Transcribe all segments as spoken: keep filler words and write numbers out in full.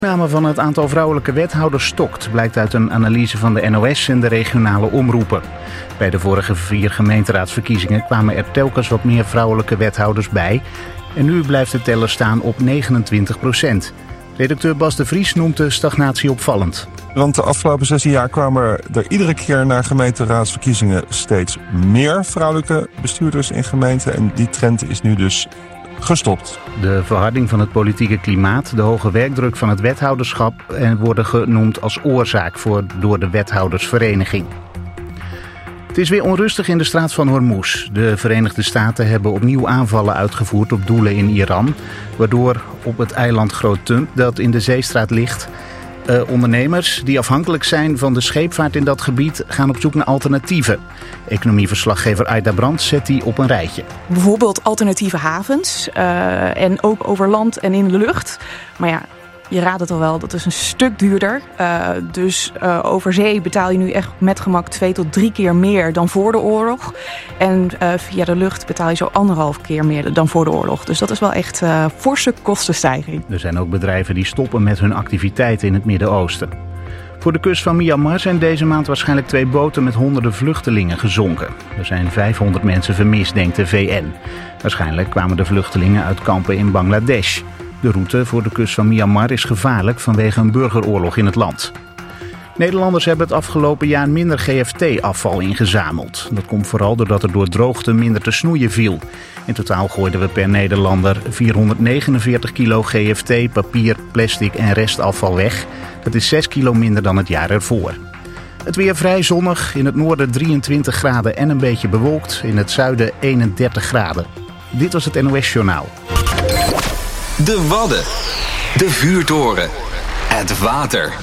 De toename van het aantal vrouwelijke wethouders stokt, blijkt uit een analyse van de N O S en de regionale omroepen. Bij de vorige vier gemeenteraadsverkiezingen kwamen er telkens wat meer vrouwelijke wethouders bij. En nu blijft de teller staan op negenentwintig procent. Redacteur Bas de Vries noemt de stagnatie opvallend. Want de afgelopen zestien jaar kwamen er iedere keer na gemeenteraadsverkiezingen steeds meer vrouwelijke bestuurders in gemeenten. En die trend is nu dus gestopt. De verharding van het politieke klimaat, de hoge werkdruk van het wethouderschap en worden genoemd als oorzaak voor door de wethoudersvereniging. Het is weer onrustig in de straat van Hormuz. De Verenigde Staten hebben opnieuw aanvallen uitgevoerd op doelen in Iran, waardoor op het eiland Groot Tump dat in de zeestraat ligt, Uh, ondernemers die afhankelijk zijn van de scheepvaart in dat gebied gaan op zoek naar alternatieven. Economieverslaggever Aida Brandt zet die op een rijtje. Bijvoorbeeld alternatieve havens uh, en ook over land en in de lucht. Maar ja, je raadt het al wel, dat is een stuk duurder. Uh, dus uh, over zee betaal je nu echt met gemak twee tot drie keer meer dan voor de oorlog. En uh, via de lucht betaal je zo anderhalf keer meer dan voor de oorlog. Dus dat is wel echt uh, forse kostenstijging. Er zijn ook bedrijven die stoppen met hun activiteiten in het Midden-Oosten. Voor de kust van Myanmar zijn deze maand waarschijnlijk twee boten met honderden vluchtelingen gezonken. Er zijn vijfhonderd mensen vermist, denkt de V N. Waarschijnlijk kwamen de vluchtelingen uit kampen in Bangladesh. De route voor de kust van Myanmar is gevaarlijk vanwege een burgeroorlog in het land. Nederlanders hebben het afgelopen jaar minder G F T-afval ingezameld. Dat komt vooral doordat er door droogte minder te snoeien viel. In totaal gooiden we per Nederlander vierhonderdnegenenveertig kilo G F T, papier, plastic en restafval weg. Dat is zes kilo minder dan het jaar ervoor. Het weer vrij zonnig, in het noorden drieëntwintig graden en een beetje bewolkt. In het zuiden eenendertig graden. Dit was het N O S-journaal. De Wadden, de vuurtoren, het water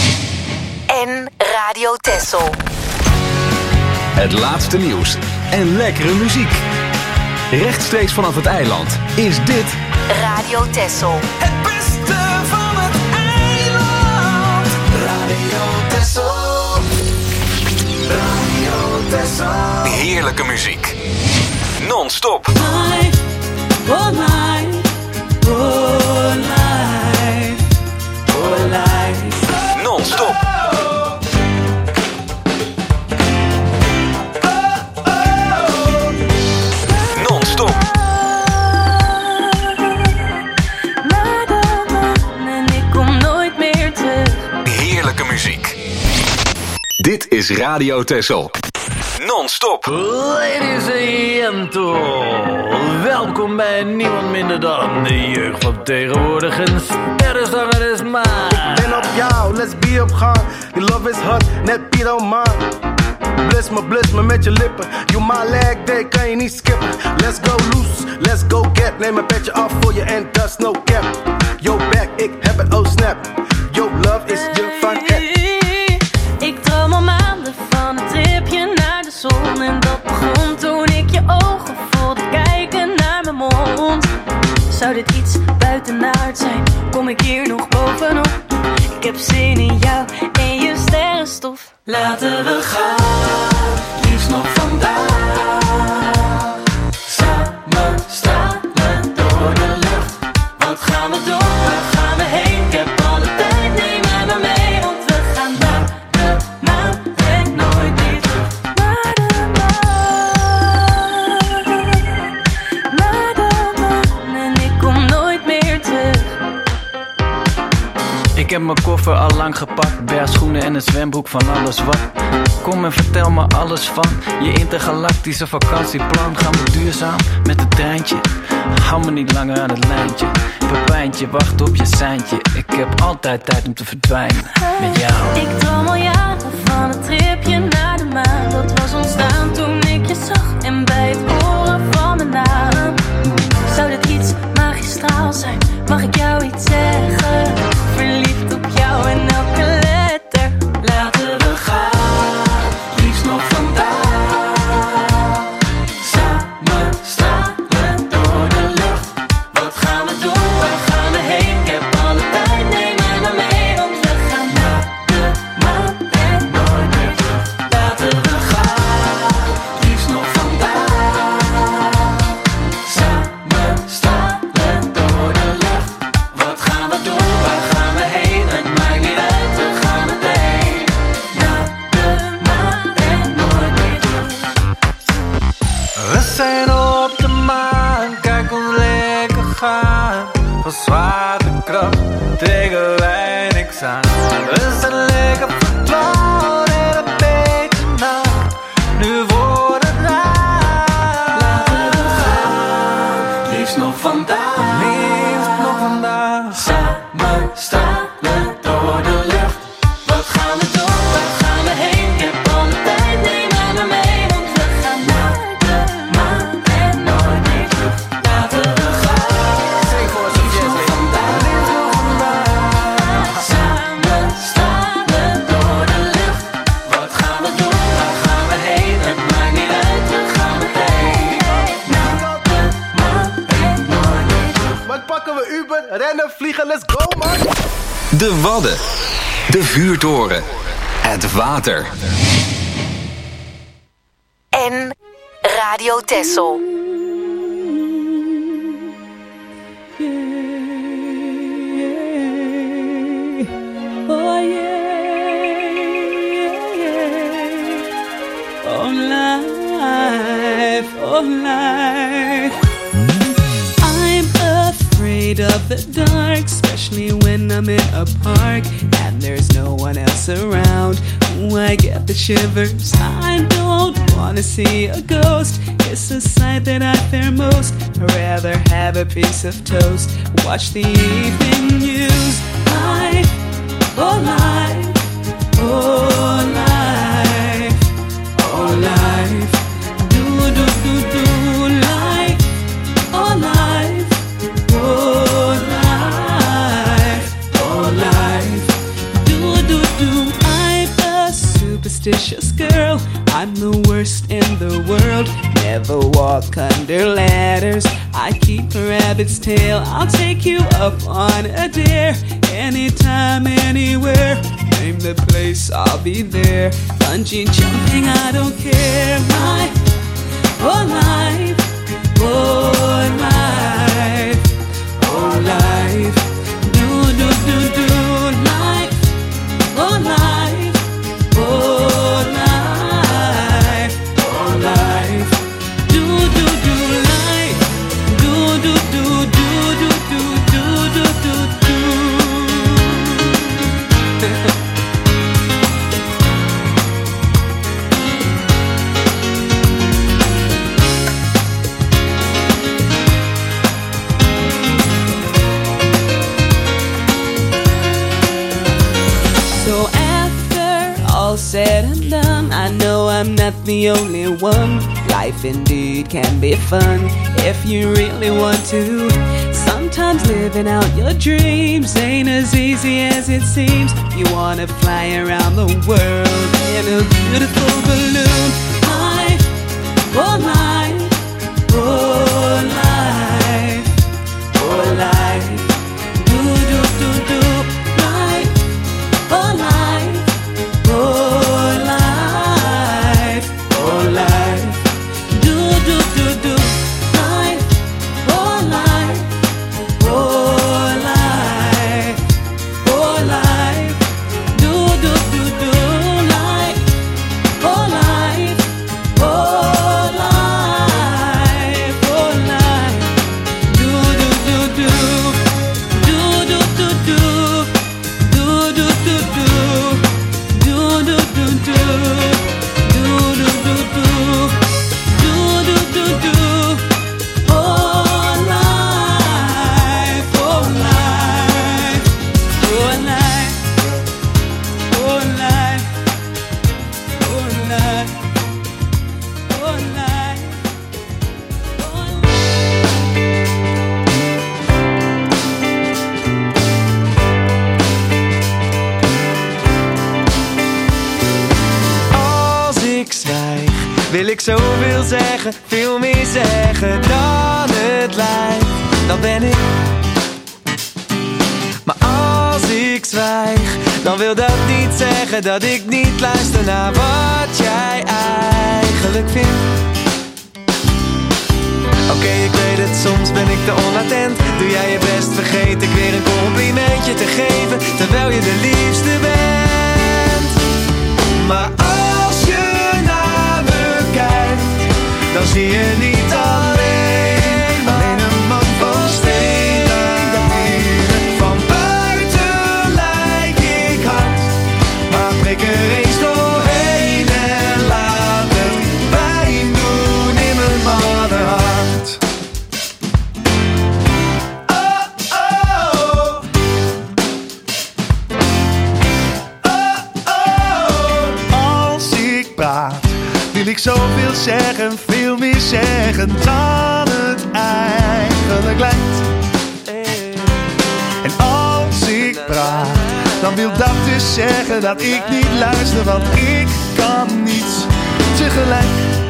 en Radio Texel. Het laatste nieuws en lekkere muziek. Rechtstreeks vanaf het eiland is dit Radio Texel. Het beste van het eiland. Radio Texel. Radio Texel. Heerlijke muziek. Non-stop. My, oh my. Oh, life, oh, life. Non-stop. Non-stop. En ik kom nooit meer terug. Heerlijke muziek. Dit is Radio Texel. Non-stop. Ladies and gentlemen, welkom bij niemand minder dan de jeugd van tegenwoordig. Een sterrenzanger is maar. Ben op jou, let's be op gaan. Je love is hot, net Piet on man. Bliss me, bliss me met je lippen. You my leg day, kan je niet skippen. Let's go loose, let's go get. Neem een petje af voor je en dat is no cap. Yo back, ik heb het, oh snap. Yo love is je van app. Ik droom al maanden van een tripje naar de zon. En dat begon toen ik je ogen voelde kijken naar mijn mond. Zou dit iets buitenaard zijn? Kom ik hier nog bovenop? Ik heb zin in jou en je sterrenstof. Laten we gaan, liefst nog vandaag. Samen stralen door de lucht. Wat gaan we doen? Waar gaan we heen? Ik heb alle tijd, neem mij maar mee. Want we gaan naar de maan en nooit meer terug. Naar de maan, naar de maan. En ik kom nooit meer terug. Ik heb mijn koffer al lang gepakt, bergschoenen en een zwembroek van alles wat. Kom en vertel me alles van je intergalactische vakantieplan. Gaan we duurzaam met het treintje? Hou me niet langer aan het lijntje. Pepijntje, wacht op je seintje. Ik heb altijd tijd om te verdwijnen met jou. Ik droom al jaren van een tripje naar de maan. Dat was ontstaan toen ik je zag en bij het horen van mijn naam. Zou dit iets magistraal zijn? Mag ik jou iets zeggen? Verliefd op jou en elke letter. Laten we gaan, liefst nog vandaag. Samen stralen door de lucht. Wat gaan we doen? Waar gaan we heen? Ik heb alle tijd, neem mij maar mee. Want we gaan naar de maan en nooit meer terug. Laten we gaan, liefst nog vandaag. legen wij niks aan. We zijn lekker verdwaald in een beetje nacht. Nu wordt het raar. Laten we gaan, liefst nog vandaag. Liefst nog vandaag. Samen staan we door de lucht. Wat gaan we doen, waar gaan we heen? Ik heb al de tijd, neem mij maar mee. Want we gaan naar de maan en nooit meer terug. Laten we gaan, zing voor ons liefst nog vandaag. Liefst nog vandaag. Samen staan we door de lucht. Wat gaan we doen, waar gaan we heen? Het maakt niet uit, we gaan meteen naar de maan en nooit meer terug. Maar pakken we Uber, rennen, vliegen, let's go man. De Wadden. De vuurtoren. Het water. En Radio Texel. Oh yeah, oh life, oh life. I'm afraid of the dark, especially when I'm in a park and there's no one else around. Ooh, I get the shivers. I don't wanna see a ghost. It's a sight that I fear most. I'd rather have a piece of toast. Watch the evening news. Life, oh life, oh life, oh life. Do do do do life, oh life, oh life, oh life. Do do do. I'm a superstitious girl. I'm the worst in the world. Never walk under ladders. I keep a rabbit's tail. I'll take you up on a dare. Anytime, anywhere. Name the place, I'll be there. Bungee jumping, I don't care. My whole life, oh life, oh life. Do do do do life, oh life, oh life, oh life. Do do do life, do do do do do do do do do do. So after all said and done, I know I'm not the only one. Life indeed can be fun if you really want to. Sometimes living out your dreams ain't as easy as it seems. You wanna fly around the world in a beautiful balloon. Life, oh life, oh life, oh life. Do do do do life, oh life, oh life, oh life. Do do do do life, oh life, oh life, oh life. Do do do do life, oh life, oh life, oh life. Do do do do, do do do do, do do do do, do do do do, do do do do, do do do do. Oh life, oh life, oh life, oh life, oh life, oh life, oh Als ik zwijg, wil ik zoveel zeggen, veel meer zeggen dan het lijkt. Dan ben ik. Maar als ik zwijg, dan wil dat niet zeggen dat ik niet luister naar wat jij eigenlijk vindt. Oké, okay, ik weet het, soms ben ik te onattent. Doe jij je best, vergeet ik weer een complimentje te geven, terwijl je de liefste bent. Maar als je naar me kijkt, dan zie je niet alleen, alleen een man van steen. Van buiten ik zoveel zeggen, veel meer zeggen dan het eigenlijk lijkt. En als ik praat, dan wil dat dus zeggen dat ik niet luister, want ik kan niets tegelijk.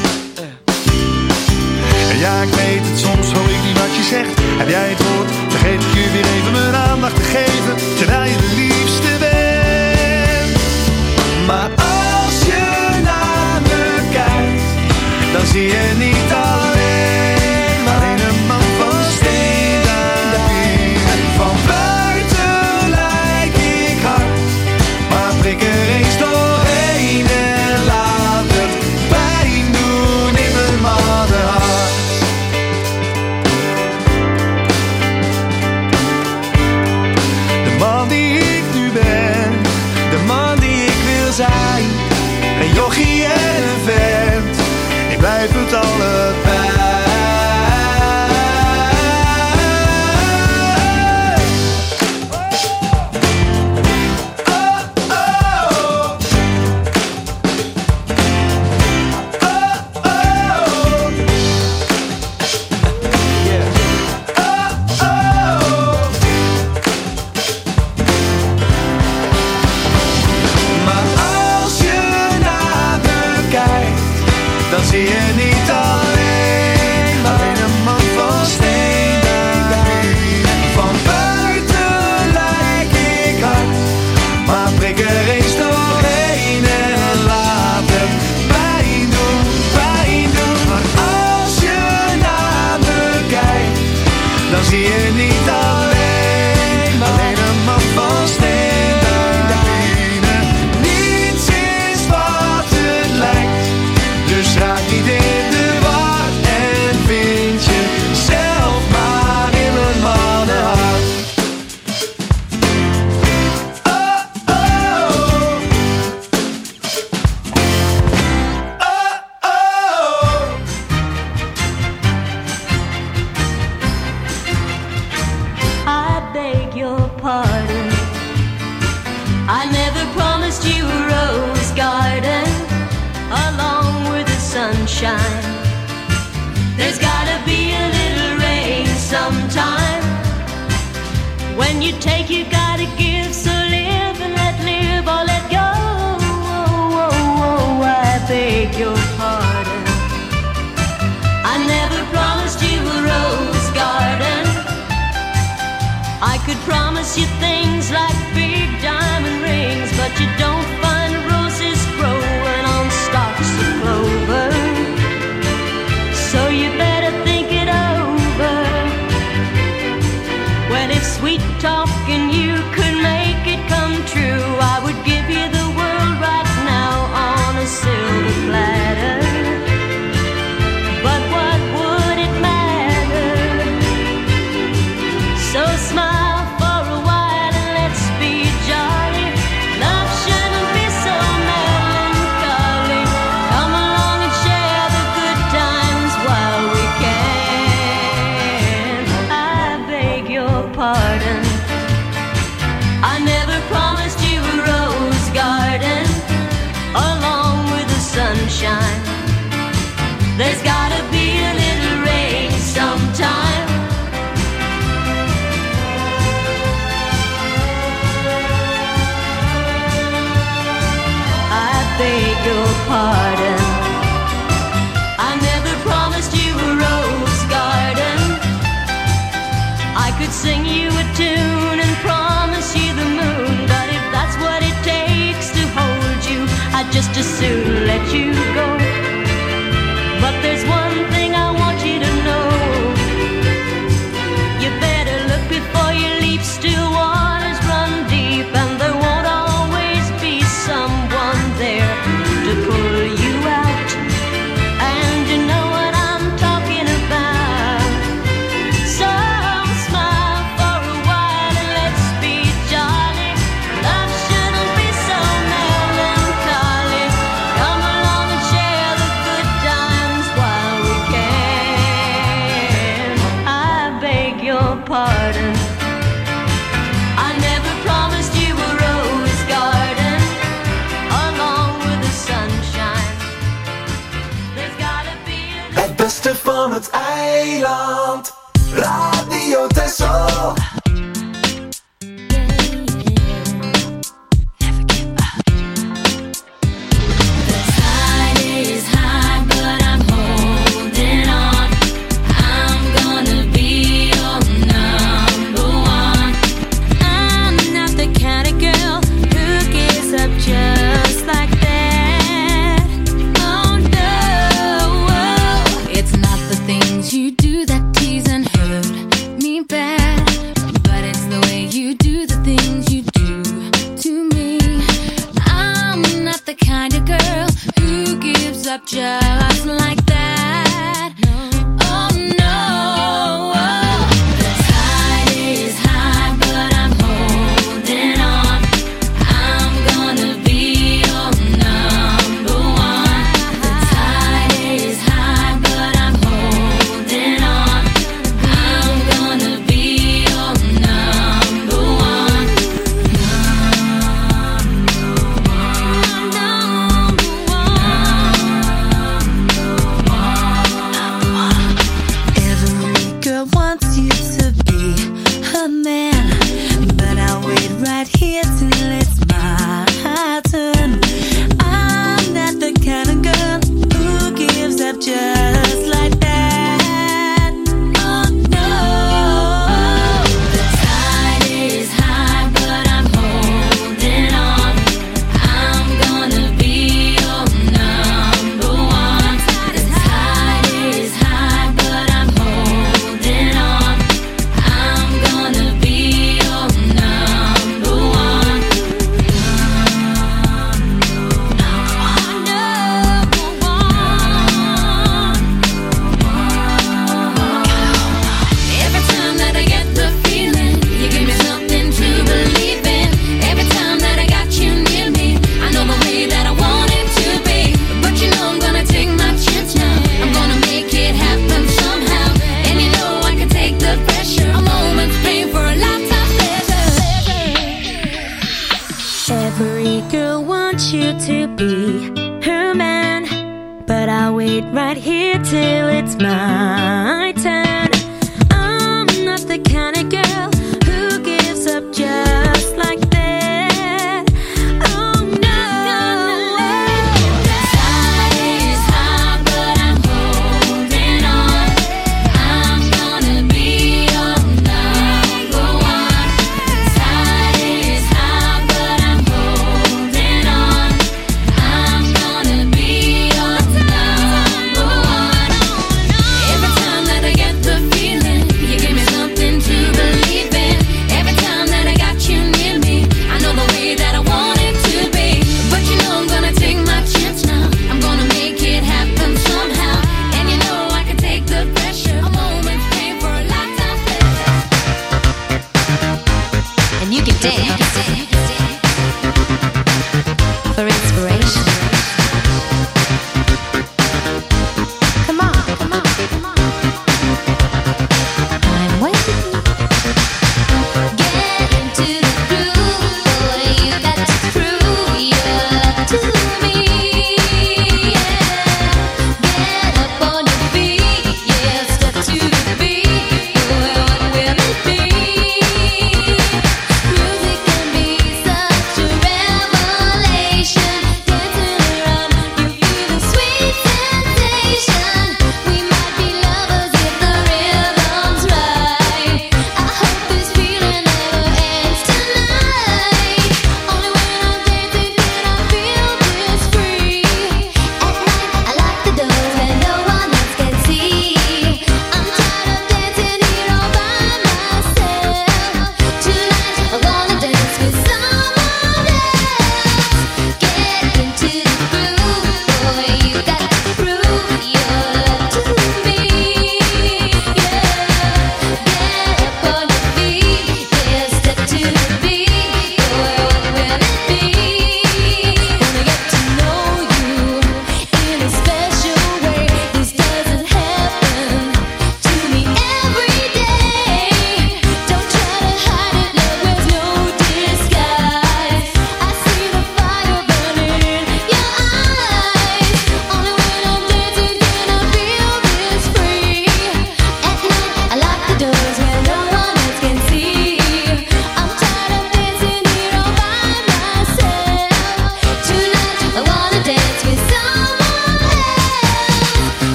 En ja, ik weet het, soms hoor ik niet wat je zegt. Heb jij het woord, vergeet ik je weer even mijn aandacht te geven, terwijl je de liefste bent. Maar als je naar me kijkt, dan zie je niet alleen maar alleen een man van steen aan de pier. Van buiten lijk ik hard, maar prik er eens doorheen en laat het pijn doen in mijn mannenhart. De man die ik nu ben, de man die ik wil zijn, een jochie en een vent, ik blijf het allebei. Dan zie je niet alleen maar alleen een man van steen aan de pier. Van buiten lijk ik hard, maar prik er eens doorheen en laat het pijn doen, pijn doen. Maar als je naar me kijkt, dan zie je niet alleen maar alleen een man van steen aan de pier. Niets is wat het lijkt, dus raak niet in de war en vind je zelf maar in mijn mannenhart. Oh, oh. Oh, oh. I beg your pardon, I never promised you a rose garden along with the sunshine. There's gotta be a little rain sometime. When you take, you gotta give. So live and let live or let go. Oh, oh, oh, I beg your pardon, I never promised you a rose garden. I could promise you things like big diamond rings, but you don't find roses growing on stalks of clover. So you better think it over. Well, if sweet talking you could make it come true, I would give you the world right now on a silver platter. But what would it matter? So smile for a while and let's be jolly. Love shouldn't be so melancholy. Come along and share the good times while we can. I beg your pardon, I never promised you a rose garden along with the sunshine. There's gotta be a little rain sometime. I beg your pardon, I never promised you a rose garden. I could sing you a tune and promise you the moon, but if that's what it takes to hold you, I'd just as soon let you go. But there's one thing I want you to know, you better look before you leap. Still waters run deep, and there won't always be someone there to pull you out. beste van het eiland. Radio Texel. Just like that. Oh no, the tide is high, but I'm holding on. I'm gonna be your number one. The tide is high, but I'm holding on. I'm gonna be your number one. Just like that. Oh no, the tide is high, but I'm holding on. I'm gonna be your number one. The tide is high, but I'm holding on. I'm gonna be your number one. Every girl wants you to be her man, but I'll wait right here till it's my turn. I'm not the kind of girl who gives up just like that. Oh no, the tide is high, but I'm holding on. I'm gonna be your number one. The tide is high, but I'm holding on. I'm gonna be your number one. Every time that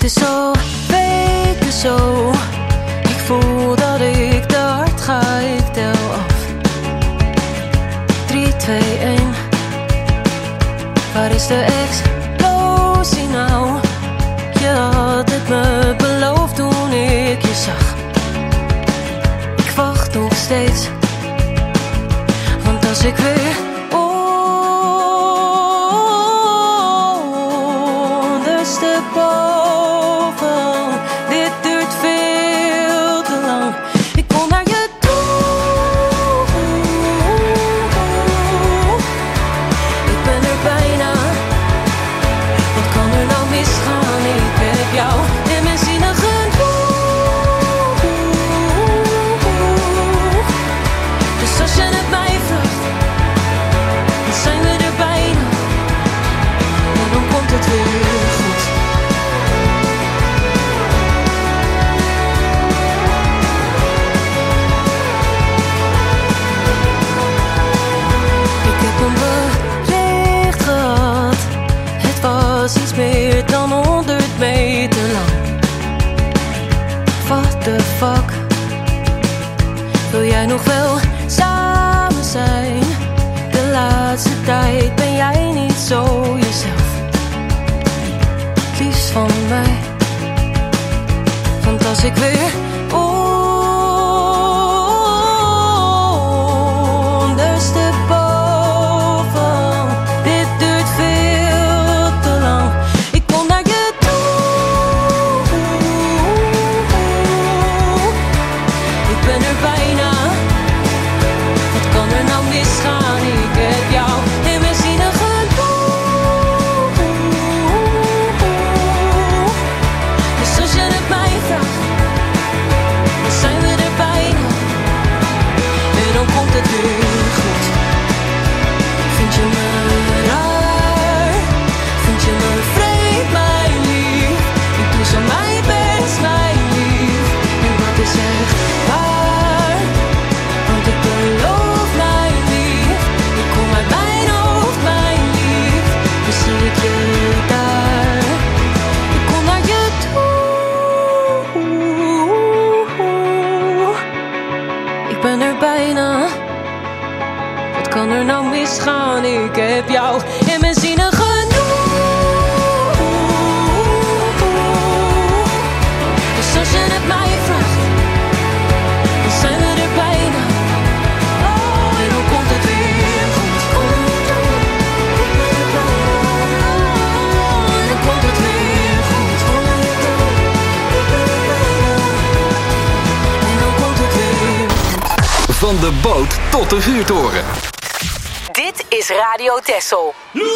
is al weken zo. Ik voel dat ik de hart ga, ik tel af. Drie, twee, één. Waar is de explosie nou? Je had het me beloofd toen ik je zag. Ik wacht nog steeds. Want als ik weer ondersteboven, dit duurt veel te lang. Ik kom naar je toe. Ik ben er bijna. Wat kan er nou misgaan? Ik heb jou in mijn zinnen genoeg. Dus als je het mij vraagt, dan zijn we er bijna. En dan komt het weer goed. Ik heb een bericht gehad. Het was iets meer dan honderd meter lang. What the fuck? Wil jij nog wel samen zijn? De laatste tijd ben jij niet zo jezelf. Het liefst van mij. Want als ik weer ondersteboven, dit duurt veel te lang. Ik kom naar je toe. Ik ben er bijna. Wat kan er nou misgaan? Ik heb jou in mijn zinnen genoeg. Dus als je het mij vraagt, dan zijn we er bijna. En dan komt het weer goed. Vind je me raar? Vind je me vreemd, mijn lief? Ik doe zo mijn best, mijn lief. En dat is echt waar. Want ik beloof, mijn lief. Ik kom uit mijn hoofd, mijn lief. Dan zie ik je daar. Ik kom naar je toe. Ik ben er bijna. Wat kan er nou misgaan? Ik heb jou in mijn zinnen genoeg. Dus als je het mij vraagt, dan zijn we er bijna. En dan komt het weer goed. En dan komt het weer goed. En dan komt het weer goed. Van de boot tot de vuurtoren. Dit is Radio Texel.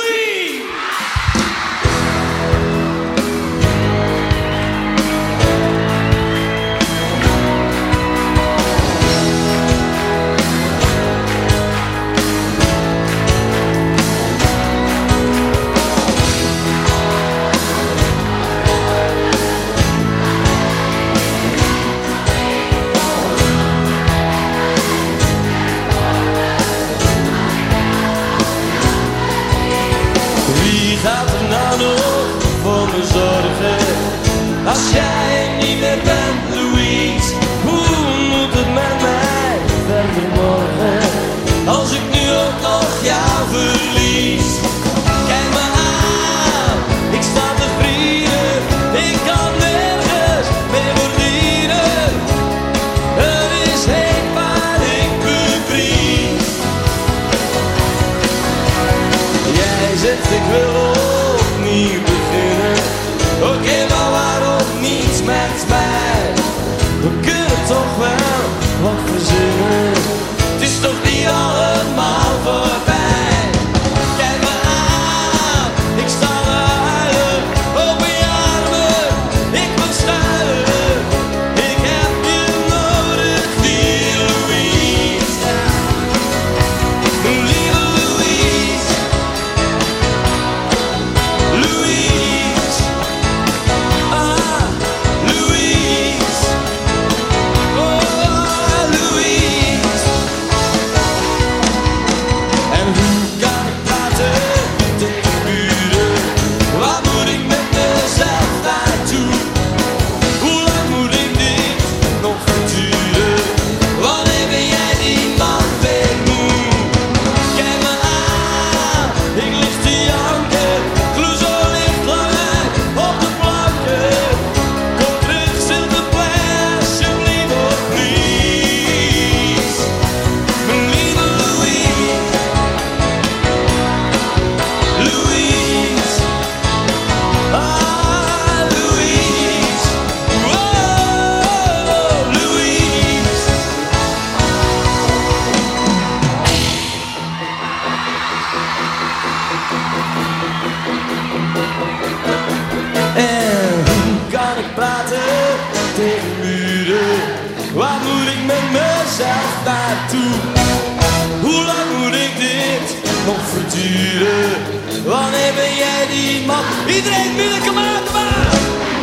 Wie gaat er nou nog voor me zorgen? Als jij niet meer bent, Louise, hoe moet het met mij verder morgen? Als ik nu ook nog jou verlies. Kijk me aan, ik sta te vrienden, ik kan nergens meer verdienen. Het is heet waar ik bevries. Jij zegt ik wil opnieuw beginnen. Oké, okay, maar waarom niets met mij? We kunnen toch wel wat verzinnen. Het is toch niet allemaal voorbij. Kijk me aan, ik sta te huilen. Open je armen, ik wil schuilen. Ik heb je nodig, die Louise. Lieve Louise. Louise. Ah, Louise. Oh, Louise. En erg naartoe. Hoe lang moet ik dit nog verduren? Wanneer ben jij die man? Iedereen binnen, kom aan, kom aan!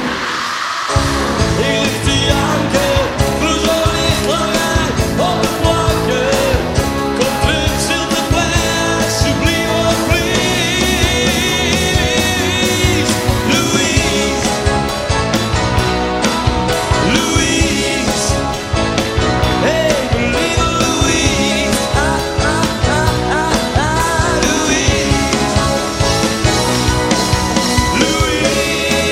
Ik lig te janken, voor zo licht lang uit op de planken. Kom terug, stilte plein, alsjeblieft, oh please. Louise, Louise, hey, believe Louise. Ah, ah, ah, ah, ah, Louise, Louise.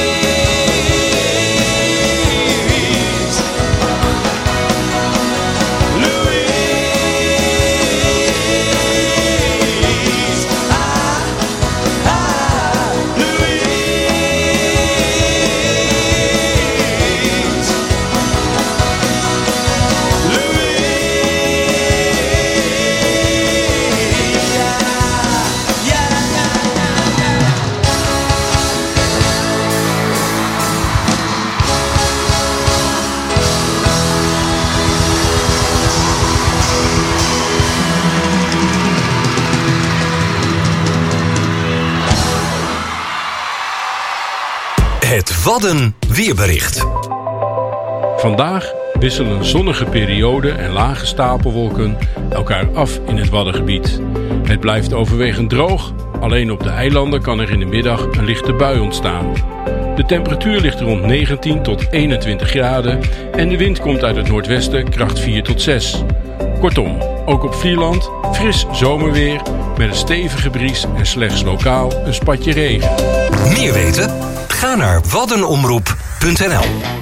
Het Wadden weerbericht. Vandaag wisselen zonnige perioden en lage stapelwolken elkaar af in het Waddengebied. Het blijft overwegend droog, alleen op de eilanden kan er in de middag een lichte bui ontstaan. De temperatuur ligt rond negentien tot eenentwintig graden en de wind komt uit het noordwesten kracht vier tot zes. Kortom, ook op Vlieland fris zomerweer met een stevige bries en slechts lokaal een spatje regen. Meer weten? Ga naar waddenomroep punt n l.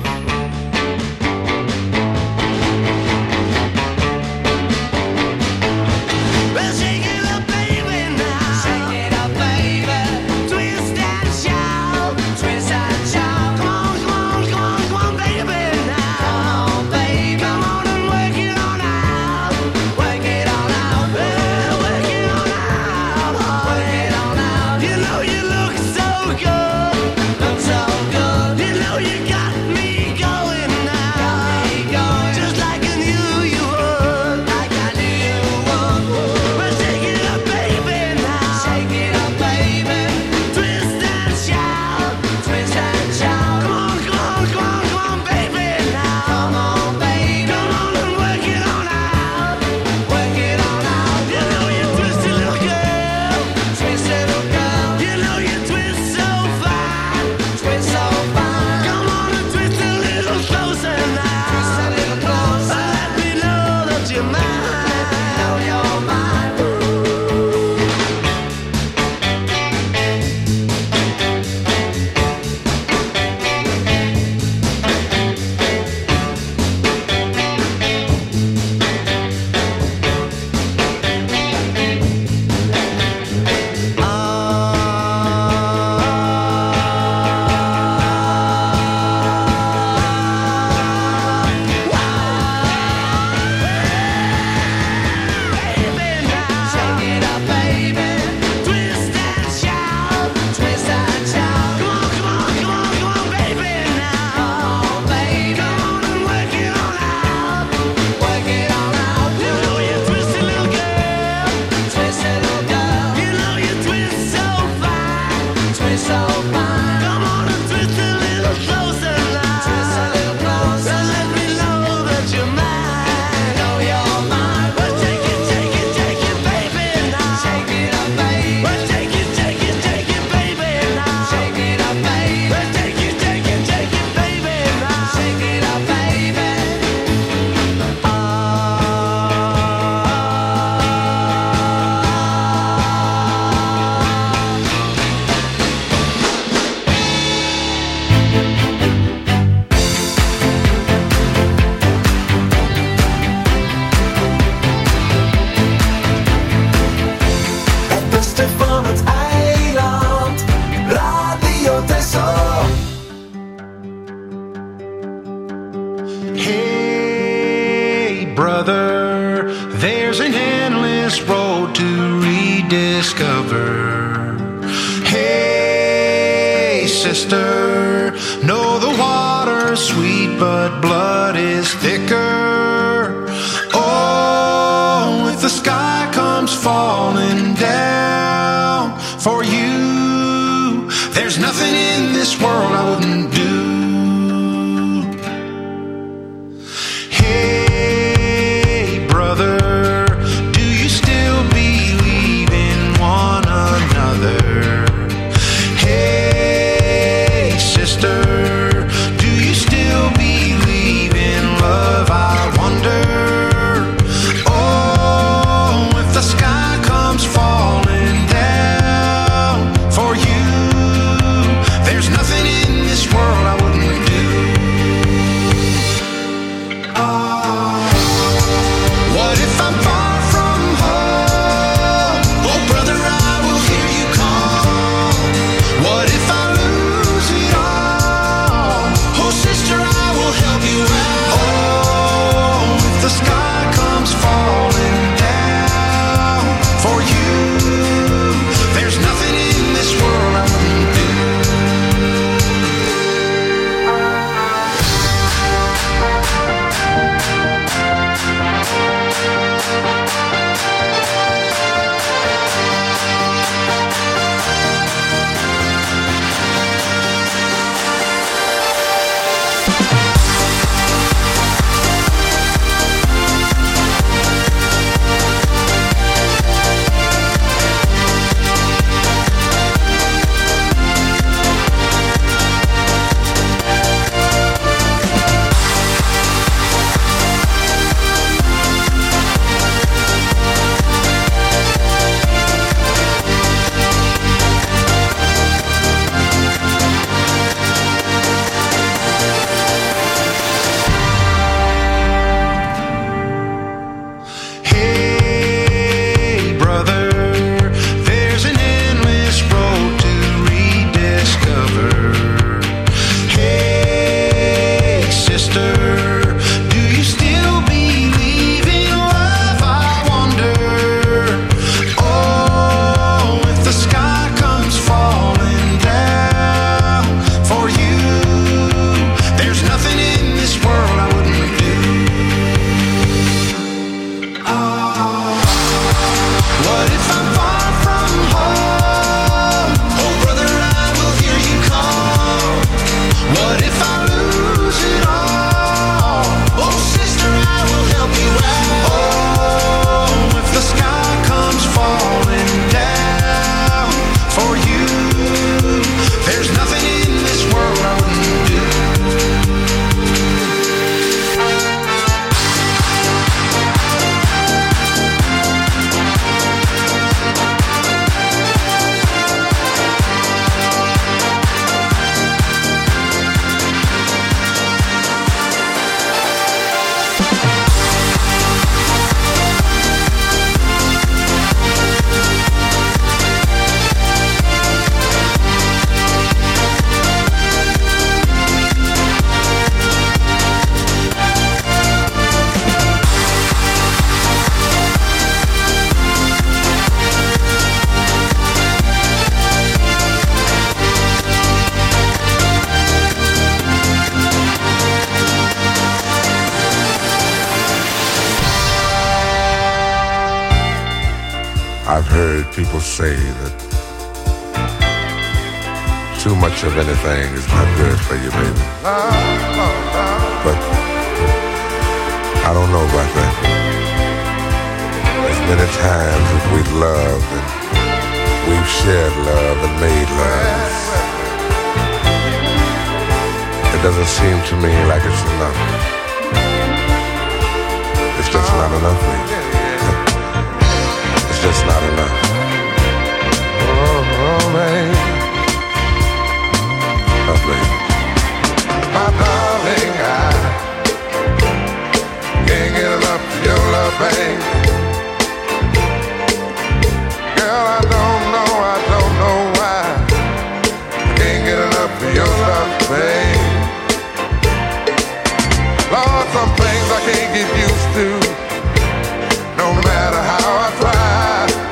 brother, there's an endless road to rediscover. Hey, sister, know the water's sweet, but blood is thicker. Oh, for you. There's nothing in this world I wouldn't do. Hey, brother, do you still believe in one another? Hey, sister, do you still believe in love? I wonder. Oh, if the sky comes falling down for you, there's nothing in this world I wouldn't do. Oh, what if I'm far from home? Oh, brother, I will hear you call. What if I lose it all? Oh, sister, I will help you out. Oh, if the sky comes falling down for you, there's nothing in this world I wouldn't do. Hey, brother, there's an endless road to rediscover. Hey, sister, do you still believe in love? I wonder. Oh, if the sky comes falling down for you, there's nothing in this world I wouldn't do. Oh, what if I'm far from home? Oh, brother, I will hear you call. What if I lose it all? Oh, sister, I will help you out. Oh, if the sky comes falling down for you, there's nothing in this world I wouldn't do. I've heard people say that too much of anything is not good for you, baby. But I don't know about that. As many times as we've loved and we've shared love and made love, it doesn't seem to me like it's enough. It's just not enough, baby. It's just not enough. Oh, oh man. Oh, baby. My darling, I can't get enough of your love, babe. Girl, I don't know, I don't know why I can't get enough of your love, babe. Lord, some things I can't get used to, no matter how I try.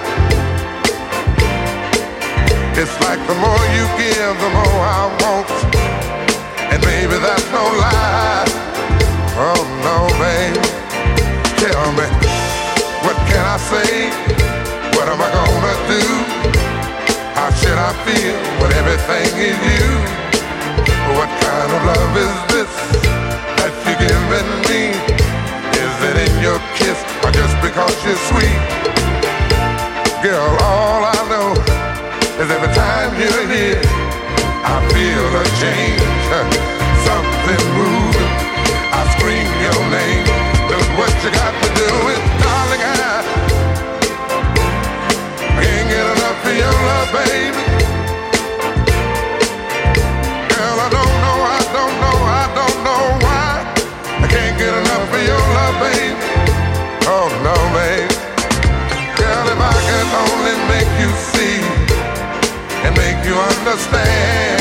It's like the more you give, the more I want. And baby, that's no lie. Oh no, babe. Tell me, what can I say? What am I gonna do? How should I feel when everything is you? What kind of love is this that you're giving me? Is it in your kiss or just because you're sweet? Girl, all I know is every time you're here, I feel a change, something moving. I scream your name. Look what you got to do it, darling. I can't get enough of your love, baby. Girl, I don't know, I don't know, I don't know why I can't get enough of your love, baby. Oh no, baby. Girl, if I could only make you see and make you understand.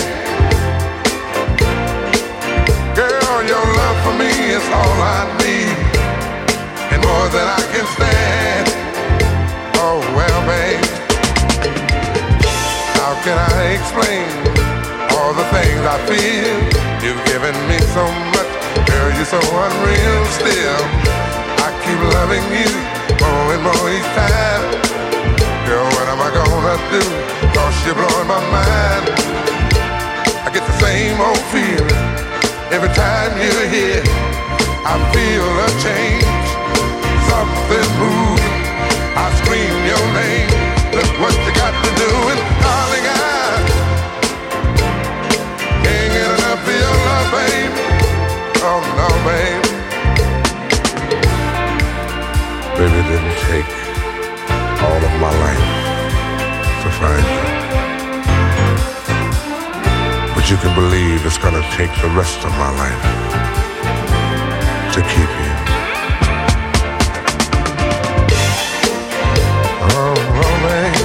Girl, your love for me is all I need, and more than I can stand. Oh well, babe, how can I explain all the things I feel? You've given me so much, girl, you're so unreal still. I keep loving you more and more each time. Girl, what am I gonna do? Cause you're blowing my mind. I get the same old feeling every time you're here. I feel a change, something moving. I scream your name. Look what you got to do, and darling, I can't get enough of your love, babe. Oh no, babe. Baby, it didn't take all of my life to find you, but you can believe it's gonna take the rest of my life to keep you. Oh, oh, babe.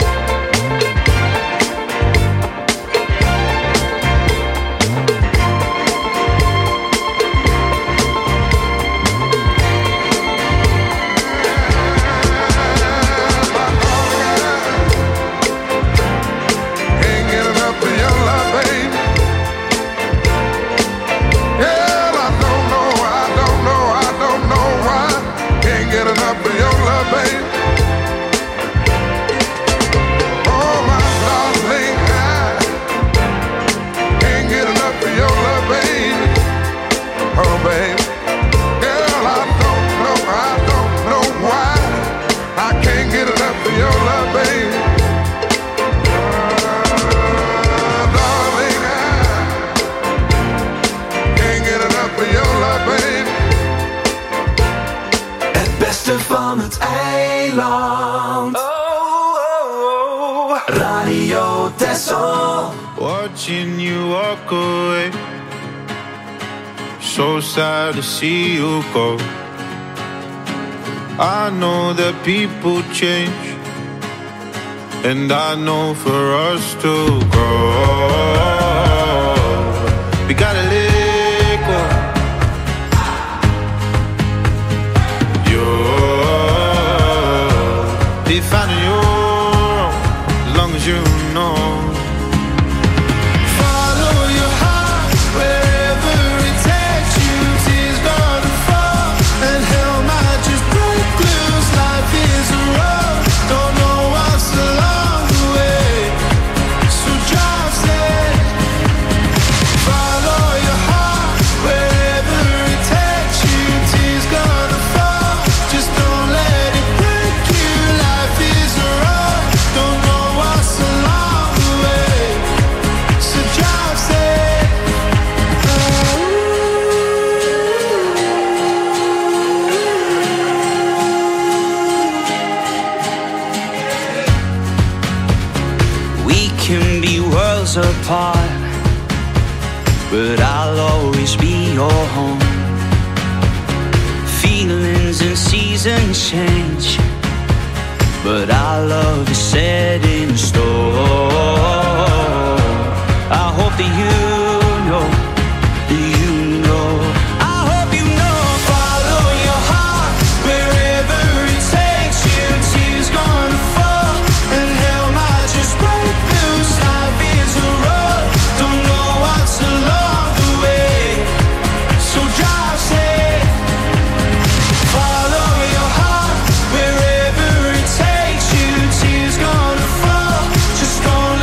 Van het eiland. Oh, oh, oh. Radio Texel. Watching you walk away. So sad to see you go. I know that people change, and I know for us to grow, we gotta let go. Be finding your own, as long as you know. Follow your heart wherever it takes you. Tears gonna fall and hell might just break loose. Life is a road, don't know what's along the way, so drive safe. Follow your heart wherever it takes you. Tears gonna fall, just don't let it break you. Life is a road, don't know what's along the way, so drive safe. We can be worlds apart, but I'll always be your home. Feelings and seasons change, but our love is set in stone. I hope that you know, that you know. I hope you know. Follow your heart wherever it takes you. Tears gonna fall and hell might just break loose. Life is a road, don't know what's along the way, so drive safe. Follow your heart wherever it takes you. Tears gonna fall, just don't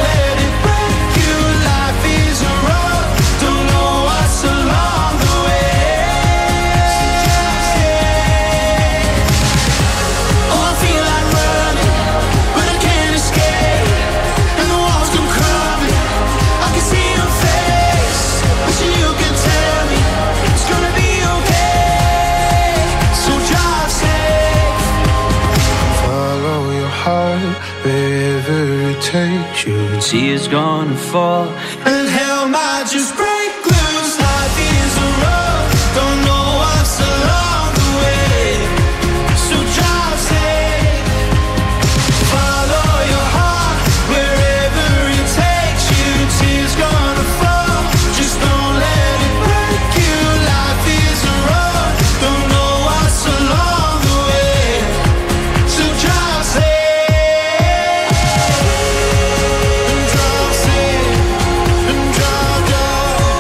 tears gonna fall. And hell might just break loose. Life is a road, don't know what's along the way. So drive safe, follow your heart wherever it takes you. Tears gonna fall, just don't let it break you. Life is a road, don't know what's along the way. So drive safe, and drive safe, and drive, drive.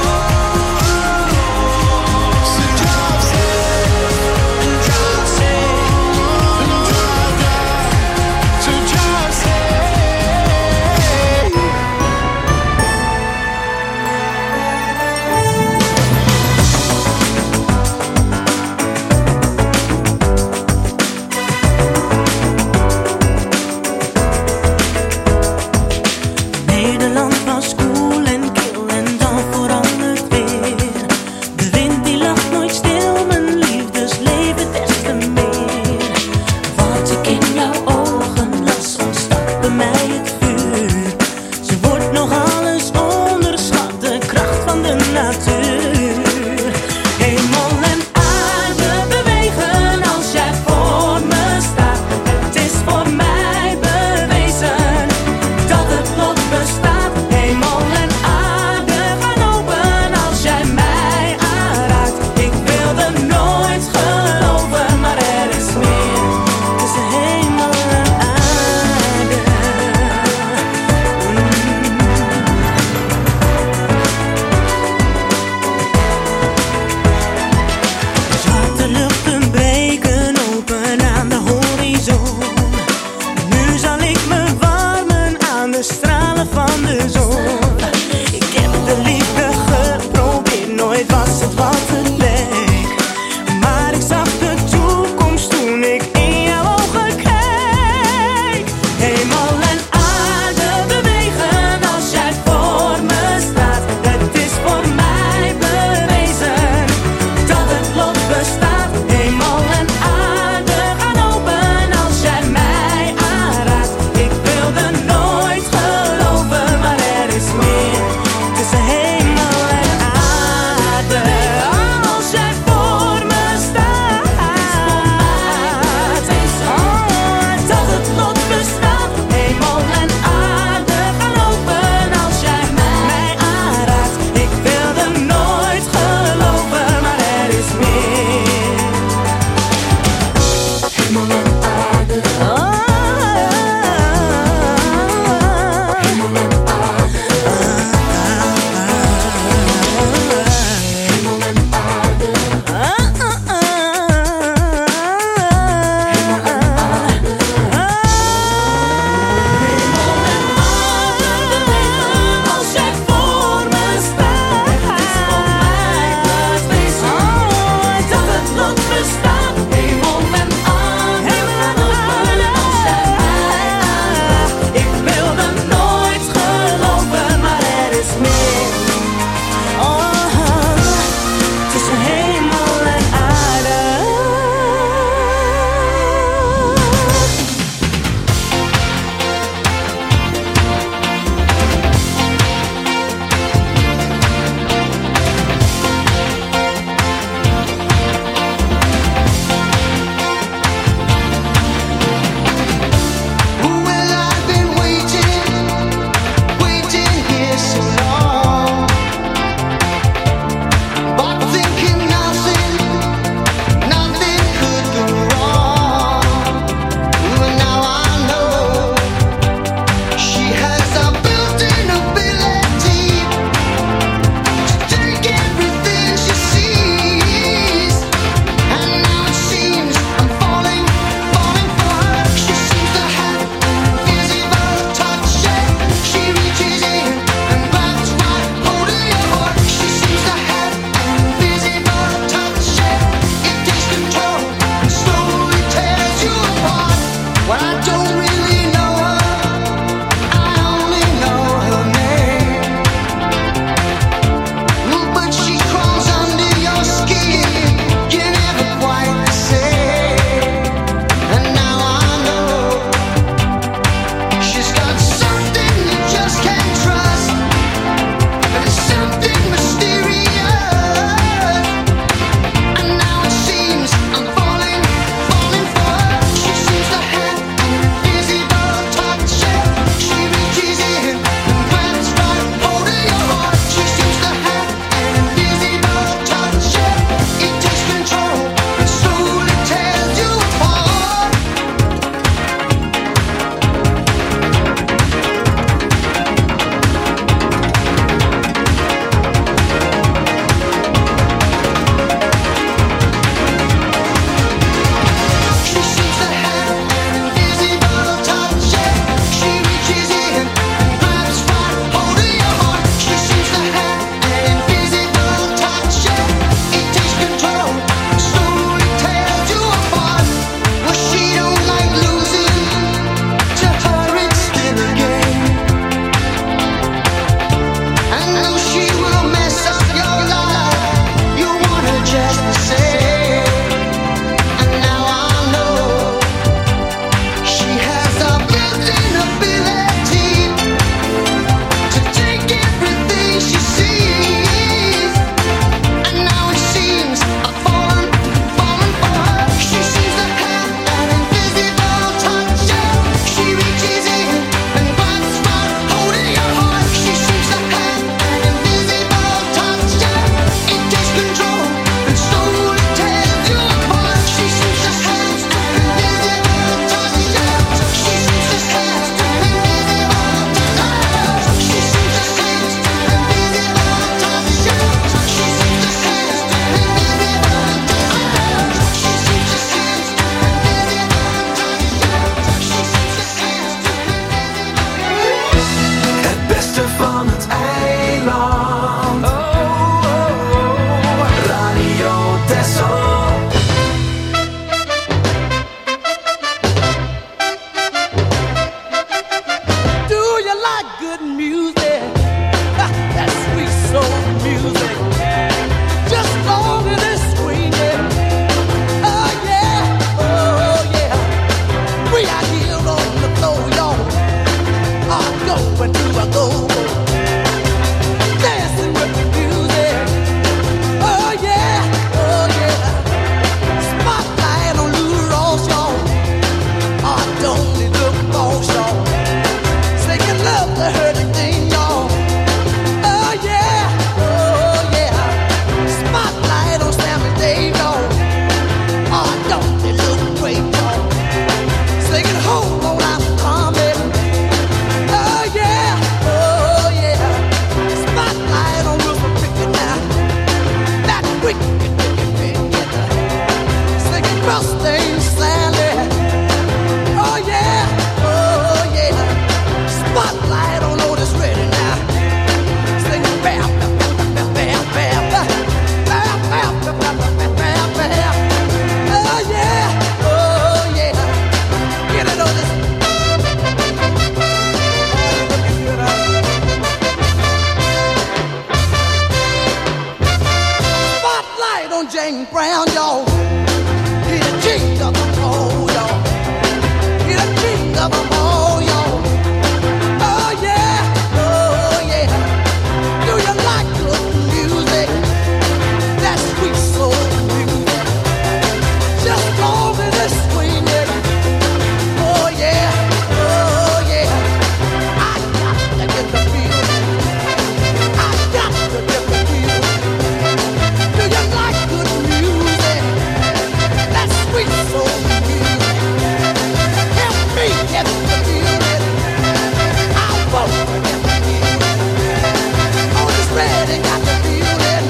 and brown, y'all. He the king of them all, y'all. He the king of them all, y'all. Oh yeah, oh yeah. Do you like good music? That sweet soul music. Just call me this swing it. Oh yeah, oh yeah. I got to get the feeling. I got to get the feeling. Do you like good music? That sweet soul music. Help me get the feeling. I won't forget the feeling. On this red and got the feeling.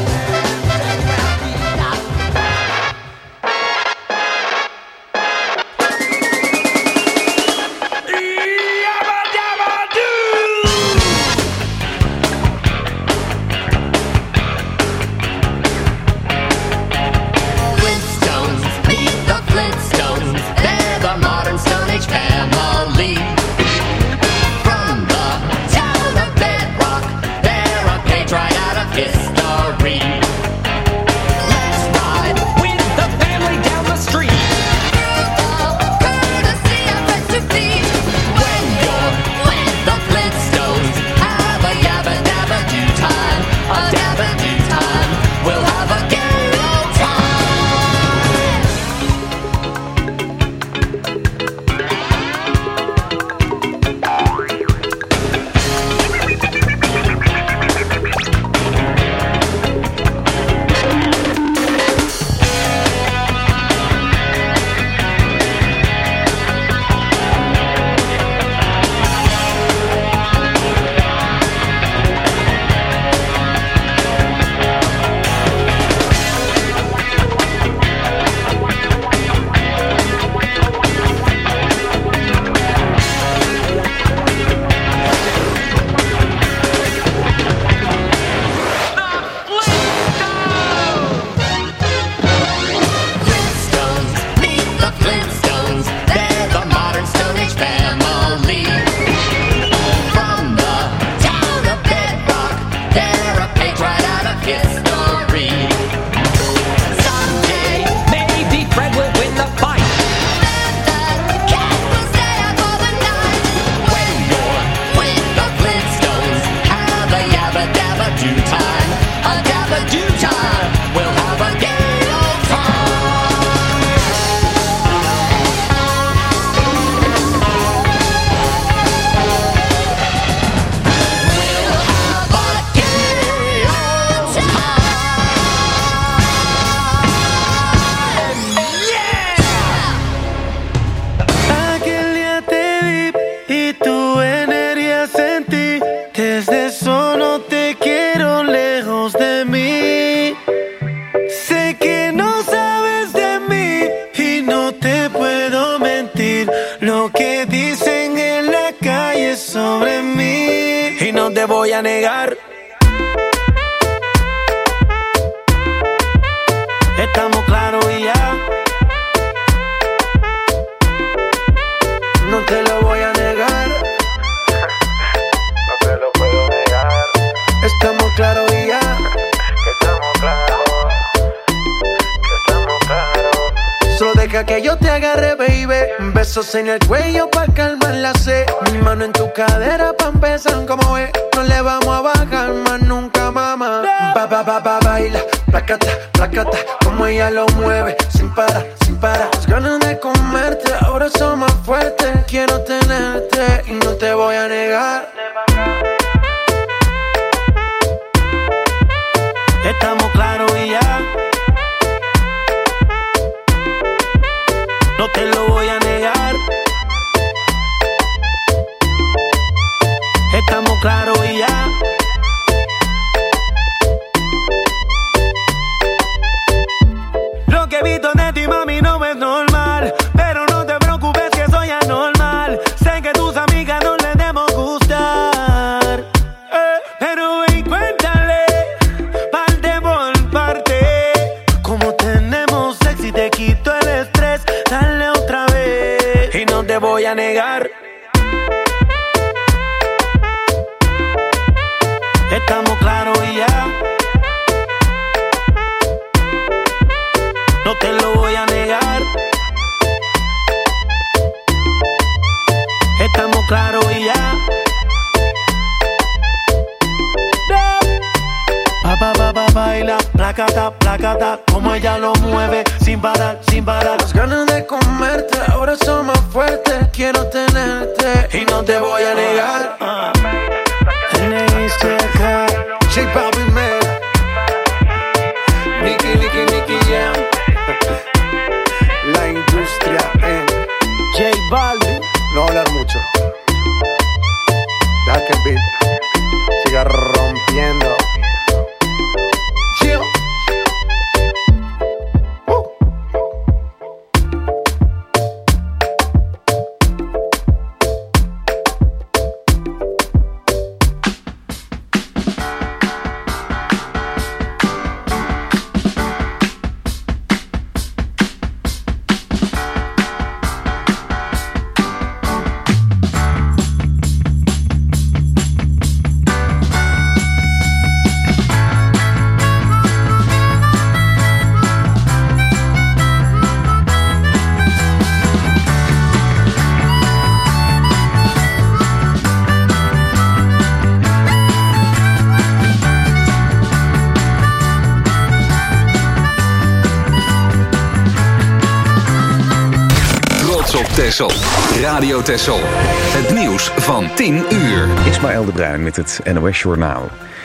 Flintstones, meet the Flintstones. They're the modern Stone Age family. From the town of Bedrock, they're a page right out of history. Let's ride with the family down the street. Courtesy of Mister Feet. When you're with the Flintstones, have a yabba dabba do time, a dabba do time. We'll have a gay old time. Flintstones, meet the Flintstones. They're the modern Stone Age family. From the town of Bedrock, they're a page right out of history. Someday, maybe Fred will win the fight. Then that cat will stay up all the night. When you're with the Flintstones, have a yabba dabba do time, a dabba do time. We'll have a gay old time. Aquel día te vi y tu energía sentí. Desde eso no te quiero lejos de mí. Sé que no sabes de mí y no te puedo mentir. Lo que dicen en la calle sobre mí y no te voy a negar. Estamos claros y ya. No te lo voy a negar. No te lo puedo negar. Estamos claros y ya. Estamos claros. Estamos claros. Solo deja que yo te agarre, baby. Besos en el cuello pa' calmar la sed. Mi mano en tu cadera pa' empezar como es. No le vamos a bajar más nunca, mamá. Ba, ba, ba, ba, baila. Placata, placata. Como ella lo mueve. Sin parar, sin parar. Las ganas de comerte. Ahora son más fuertes. Quiero tenerte y no te voy a negar. Estamos claros y ya. No te lo voy a negar. Estamos claros y ya. Lo que he visto de ti, mami, no es normal. Pero no te preocupes que soy anormal. Sé que tus amigas no les debemos gustar. Eh, pero ven, cuéntale, parte por parte. Como tenemos sexy, te quito el estrés. Dale otra vez y no te voy a negar. Estamos claros y ya. Placata, placata, como ella lo mueve, sin parar, sin parar. Las ganas de comerte, ahora son más fuertes. Quiero tenerte y no te voy a negar. Uh. N I C K, J Balvin, man. Nicky, Nicky, Nicky Jam. La industria en J Balvin. No hablar mucho. Deja que el beat siga rompiendo. Chill. Uh. Texel. Radio Texel. Het nieuws van tien uur. Ismaël de Bruin met het N O S Journaal.